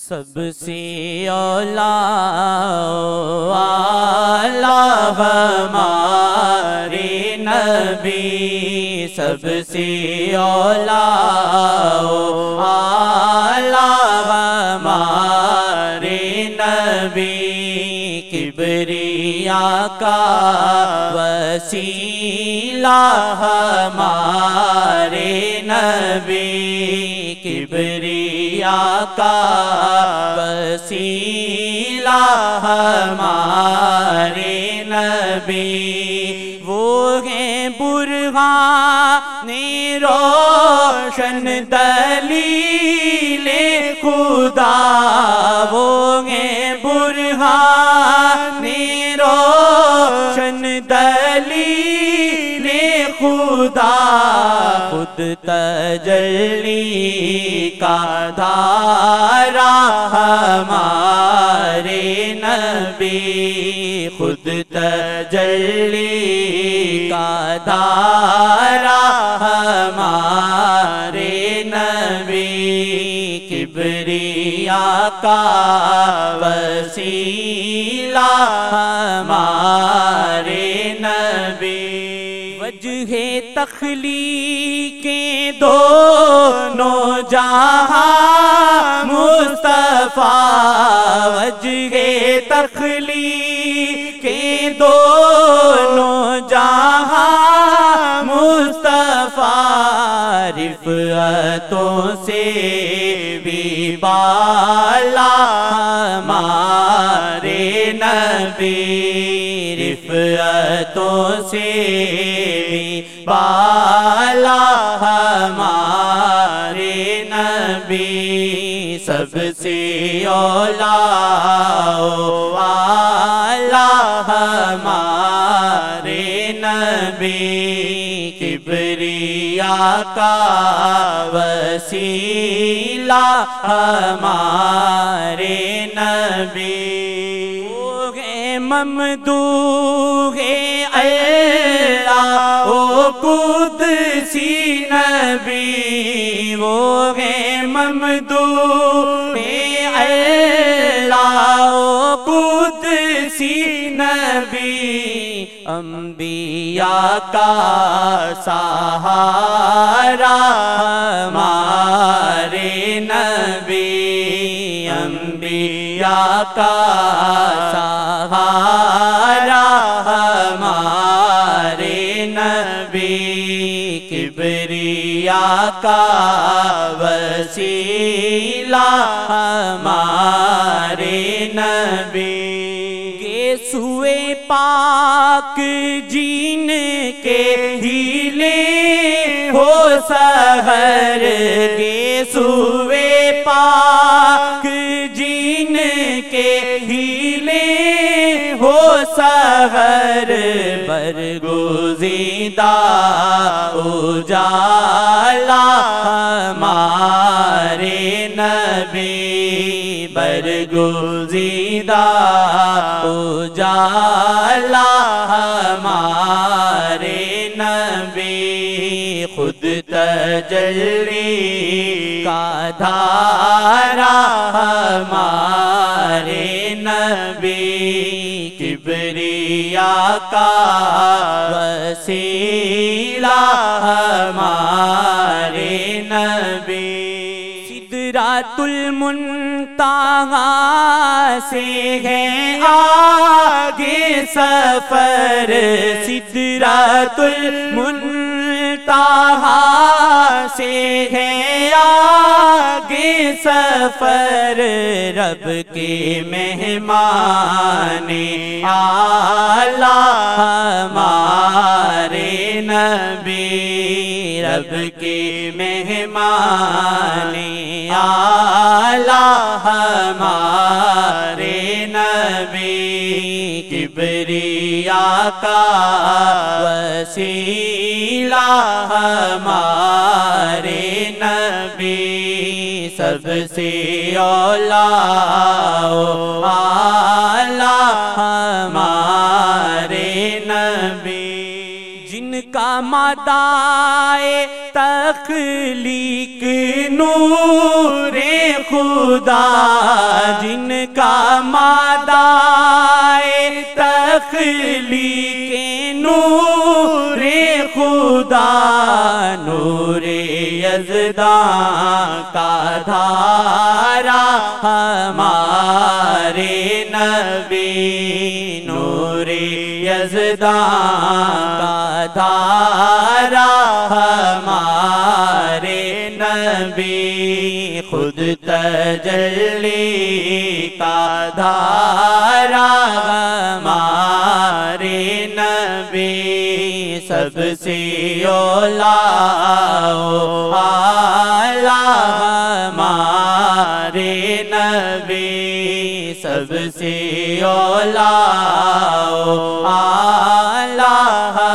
سب سے اولا ہمارے نبی، سب سے اولا ہمارے نبی، کبریا کا وسیلہ ہمارے نبی، کبریا کا وسیلہ ہمارے نبی، وہ ہیں برہان روشن دلیل خدا، وہ ہیں برہان روشن دلیل خدا، خود تجلی کا دھارا ہمارے نبی، خود تجلی کا دھارا ہمارے نبی، کبریا کا وسیلہ ہمارے نبی، وجہ تخلیق دونوں جہاں مصطفیٰ، وجہ تخلیق دونوں جہاں مصطفیٰ، رفعتوں سے بھی بالا ہمارے نبی، رفعتوں سے بھی بالا ہمارے نبی، سب سے اولا ہمارے نبی، کبریا کا وسیلہ ہمارے نبی، وہ ہیں ممدوح اللہ او قدسی نبی، وہ ہیں ممدوح اللہ او قدسی نبی، انبیاء کا سہارا ہمارے نبی، انبیاء کا سہارا ہمارے نبی، کبریا کا وسیلہ ہمارے نبی، سوئے پاک جین کے ہیلے ہو سحر، کے سوئے پاک جین کے ہیلے ہو سحر، برگزیدہ اجالا ہمارے نبی، برگزیدہ اجالا ہمارے نبی، خود تجلی کا دھارا ہمارے نبی، کبریا کا وسیلہ ہمارے نبی، سدرۃ المنتہا سے ہے آگے سفر، سدرۃ المنتہا سے ہے آگے سفر، رب کے مہمان اعلیٰ ہمارے نبی، رب کے مہمان اعلیٰ ہمارے نبی، کبریا کا وسیلہ ہمارے نبی، سب سے اولا ہمارے نبی، جن کا مدائے تخلیق نور خدا جن کا مادہ تخلیق نور خدا نور یزداں کا دھارا ہمارے نبی نور یزداں کا دھارا ہمارے نبی خود تجلی کا دھارا ہمارے نبی سب سے اعلیٰ ہمارے نبی سب سے اعلیٰ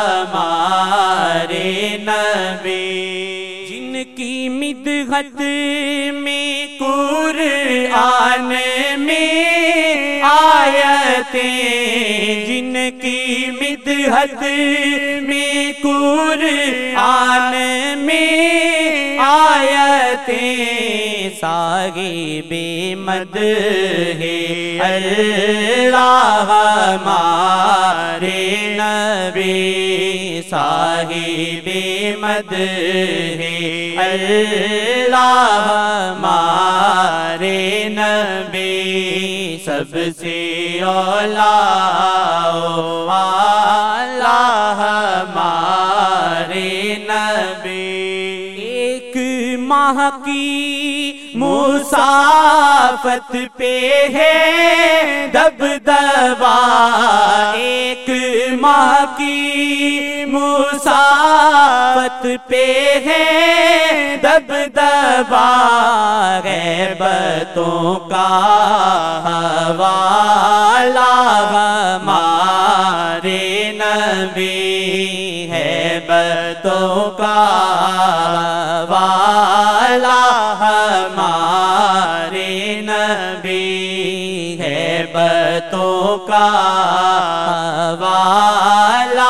ہمارے نبی جن کی مدحت میں قرآن میں آیتیں جن کی مدحت میں قرآن میں آیتیں صاحب مدح اللہ ہمارے نبی صاحب مدح اللہ ہمارے نبی سب سے اعلیٰ ہمارے نبی ایک ماہ کی مسافت پہ ہے دبدبا ایک ماہ کی مسافت پہ ہے دبدبا غیبتوں کا حوالہ ہمارے نبی غیبتوں کا حوالہ ہمارے نبی غیبتوں کا حوالہ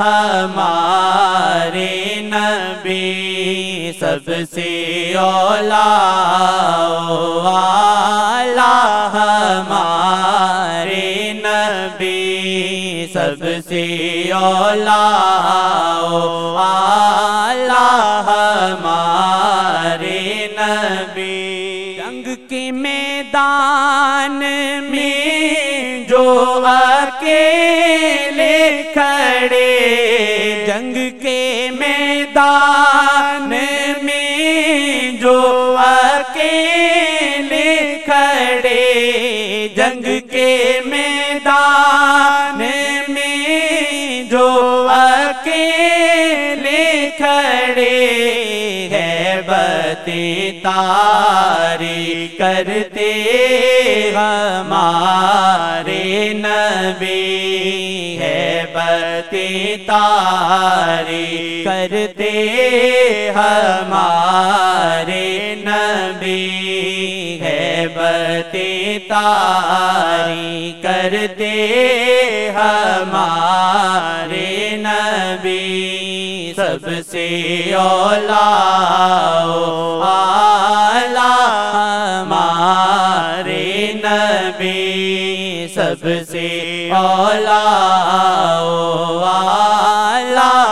ہمارے نبی سب سے اعلیٰ ہمارے نبی سب سے اعلیٰ ہمارے نبی جنگ کے میدان میں جو اکیلے کھڑے جنگ کے میدان میں جو اکیلے کھڑے جنگ کے میدان میں جو اکیلے کھڑے غیبتیں طاری کرتے ہمارے نبی غیبتیں طاری کرتے ہمارے نبی غیبتیں طاری کرتے ہمارے نبی سب سے اعلیٰ ہمارے نبی سب سے اعلیٰ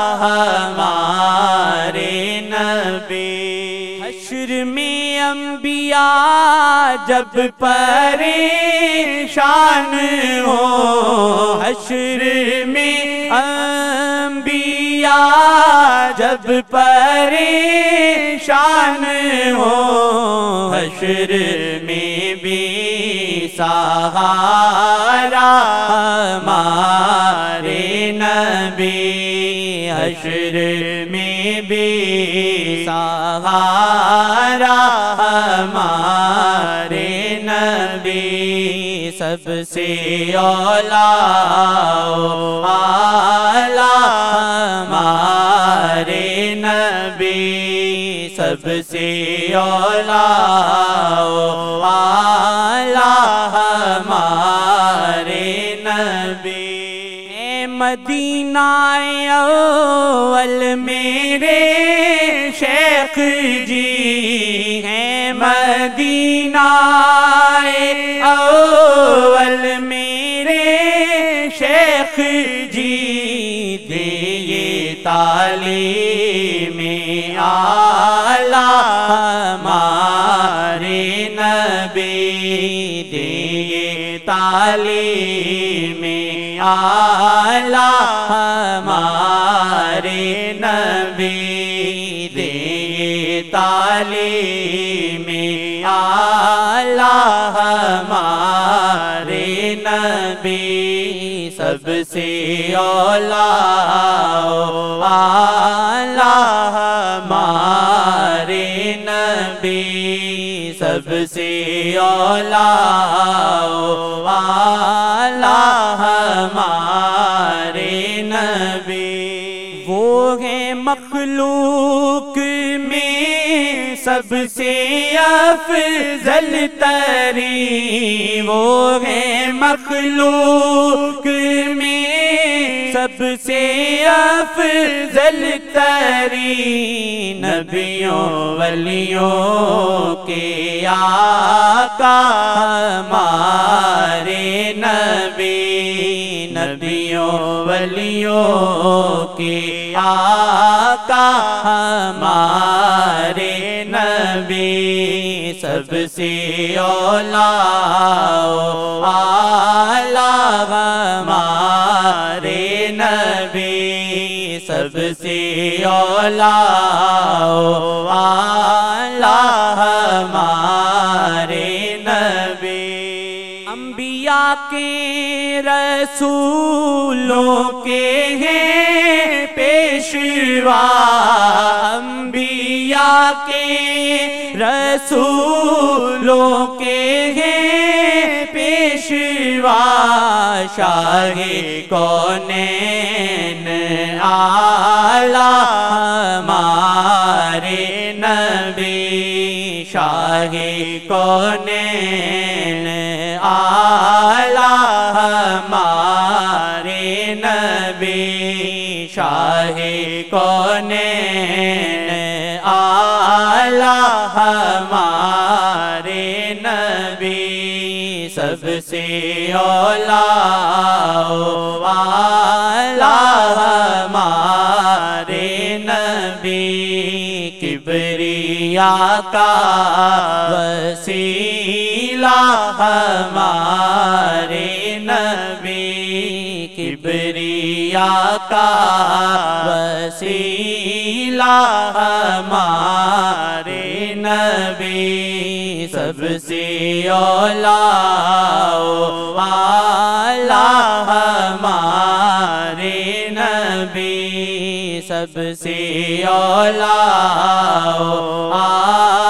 ہمارے نبی حشر میں انبیاء جب پریشان ہو حشر میں انبیاء جب پریشان ہو حشر میں بھی سہارا ہمارے نبی حشر میں بھی سہارا ہمارے نبی سب سے اعلیٰ ہمارے نبی سب سے اعلیٰ ہمارے نبی اے مدینہ اول میرے شیخ جی ہیں مدینہ اول میرے شیخ جی دے یہ تعلیم اعلیٰ ہمارے نبی دے یہ تعلیم اعلیٰ ہمارے نبی دے یہ تعلیم اعلیٰ ہمارے نبی سب سے اعلیٰ ہمارے نبی سب سے اعلیٰ ہمارے نبی وہ ہیں مخلوق میں سب سے افضل ترین وہ ہیں مخلوق میں سب سے افضل ترین نبیوں ولیوں کے آقا ہمارے نبی نبیوں ولیوں کے آقا ہمارے نبی سب سے اعلیٰ ہمارے نبی سب سے اعلیٰ ہمارے نبی انبیاء کے رسولوں کے ہیں پیشوا انبیاء کے رسولوں کے ہیں پیشوا شاہ کونین اعلیٰ ہمارے نبی شاہ کونین اعلیٰ ہمارے نبی شاہ کونین اعلیٰ ہمارے نبی سب سے اعلیٰ ہمارے نبی کبریا کا وسیلہ ہمارے نبی کبریا کا وسیلہ ہمارے نبی سب سے اعلیٰ ہمارے نبی سب سے اعلیٰ